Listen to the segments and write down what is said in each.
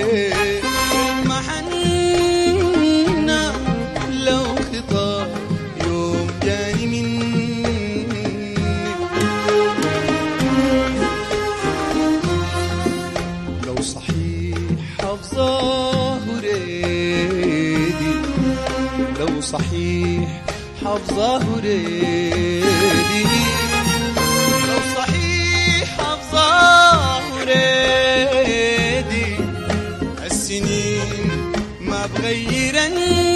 محنة لو خطاب يوم جاني منك، لو صحيح حافظاه ريدي، لو صحيح حافظاه ريدي، لو صحيح حافظاه ريدي، السنين ما بغيرني.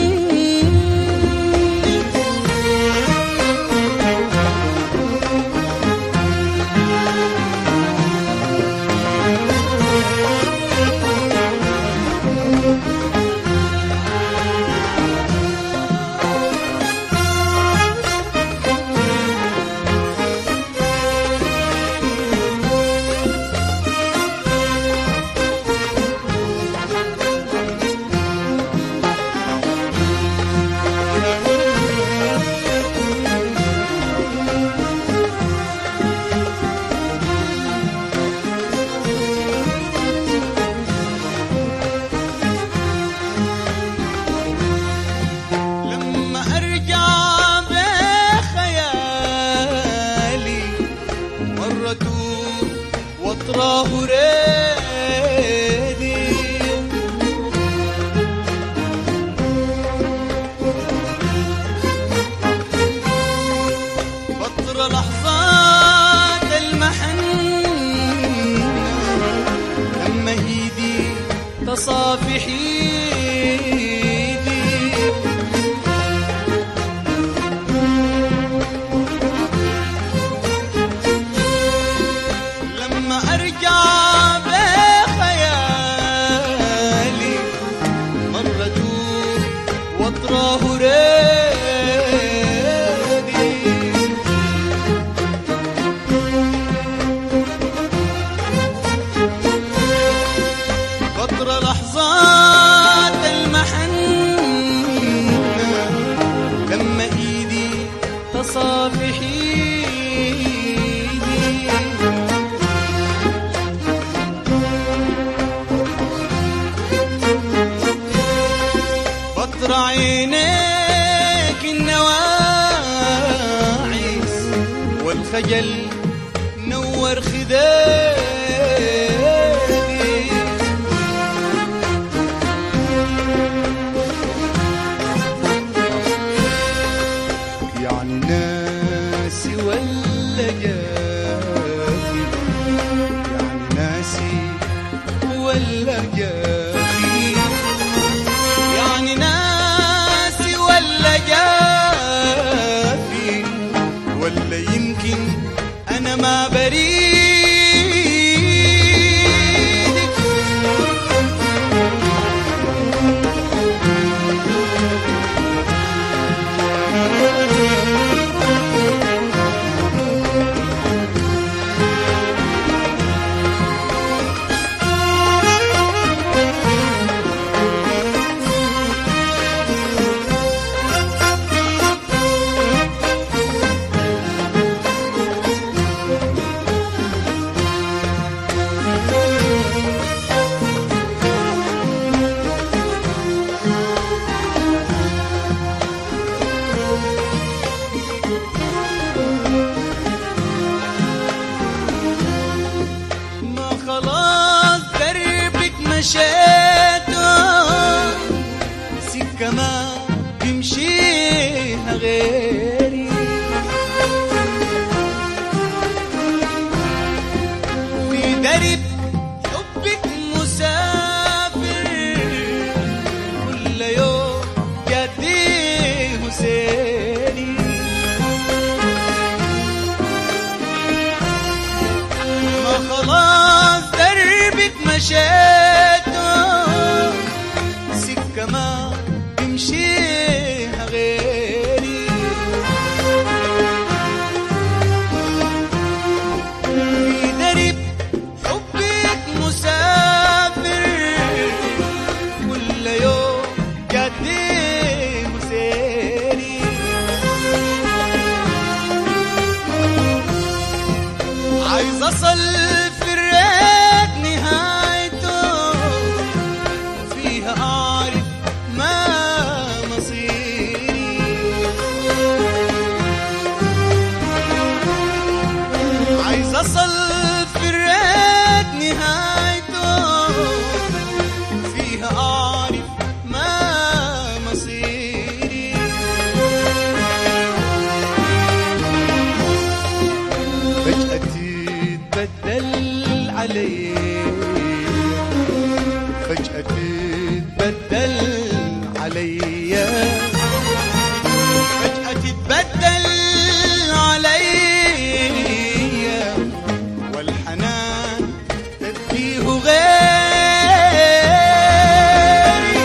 واطراه ريدي، بطر لحظات المحن لما ايدي تصافح ايدي، ارجع بخيالي مرة دور واطراه ريدي، بطر لحظات المحن لما ايدي تصافح عينيك النواعس والخجل نور خدادي، يعني ناسي ولا جافي، يعني ناسي ولا جافي، يعني ناسي ولا جافي، ولا يمكن أنا ما بريدك. خلاص دربك مشيته، سكة ما بيمشيها غيري، في درب حبك مسافر، كل يوم جديه سيري، ما خلاص دربك مشيته، سكة ما بيمشي تتبدل عليا، فجأة تتبدل عليا، والحنان تديه غيري.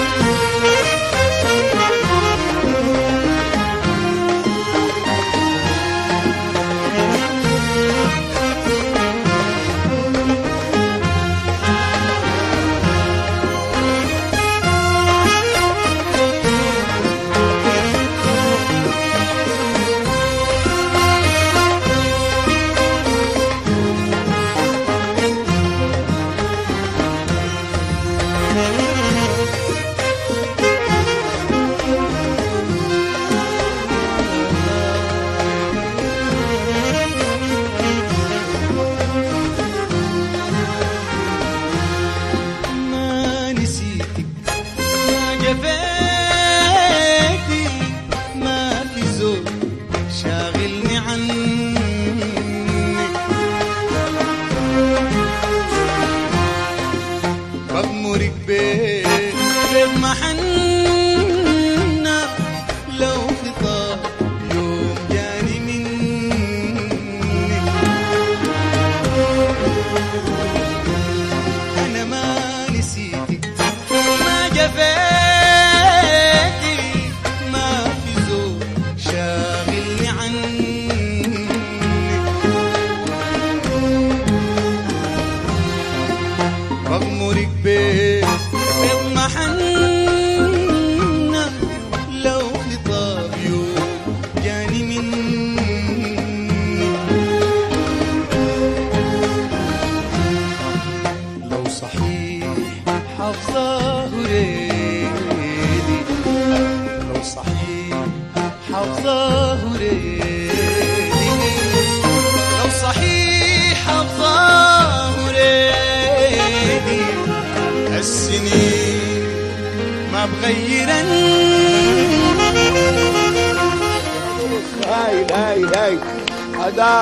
جفيتي ما في زول شاغلني عنك، بغمرك بمحنة لو خطاب يوم جاني منك. أنا ما نسيتك ما جفيتي، ما في زول شاغلني عنك، بغمرك بمحنة لو خطاب يوم جاني منك. لو صحيح حافظة هريدي، لو صحيح حافظة هريدي، لو صحيح حافظة هريدي، السنين ما بغيرن. هاي هاي هاي هذا